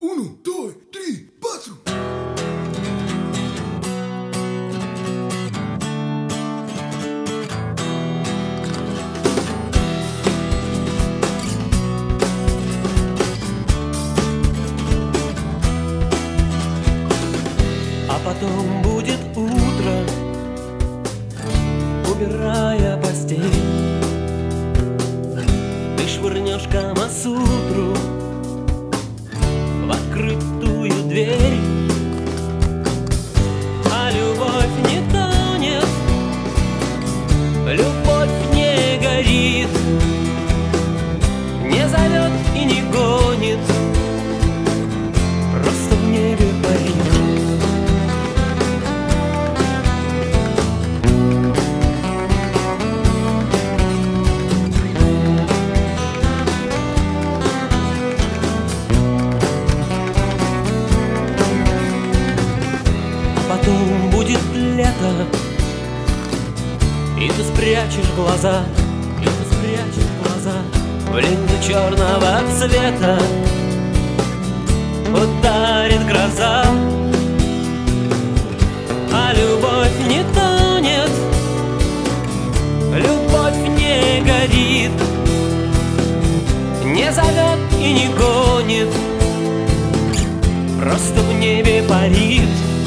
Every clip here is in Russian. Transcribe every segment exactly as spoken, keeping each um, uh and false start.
Uno, dos, tres, cuatro. А потом будет утро, убирая постель, ты швырнешь Камасутру в открытую дверь. А любовь не тонет, любовь не горит, не зовет и не гонит, просто в небе парит. Потом будет лето, и ты спрячешь глаза, и ты спрячешь глаза в линзу черного цвета. Ударит гроза, а любовь не тонет, любовь не горит, не зовет и не гонит, просто в небе парит.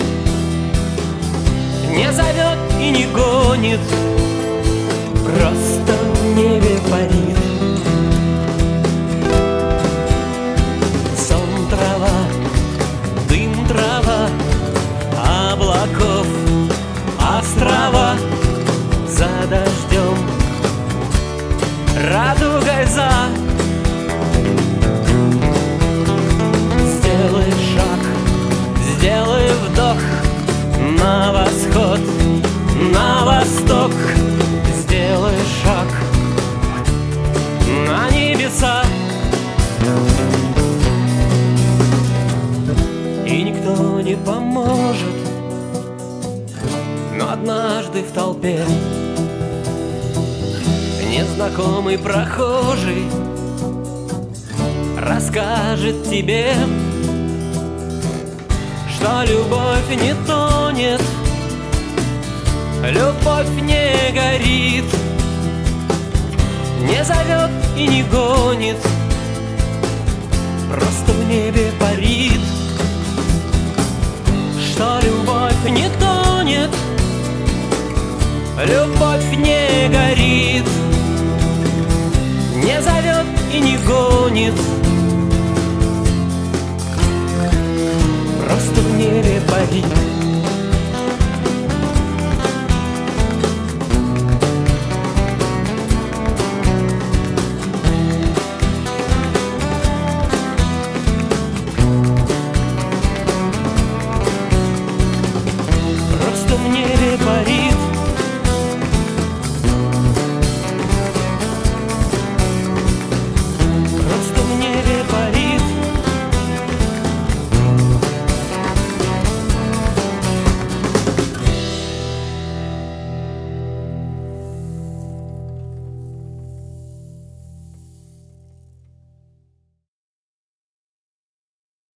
Не зовет и не гонит, просто в небе парит. Сон, трава, дым, трава, облаков, острова, за дождем, радугой за. Сделай шаг, сделай вдох на восход, на восток, сделай шаг на небеса. И никто не поможет, но однажды в толпе незнакомый прохожий расскажет тебе, что любовь не тонет, любовь не горит, не зовет и не гонит, просто в небе парит. Что любовь не тонет, любовь не горит, не зовет и не гонит, просто в небе парит.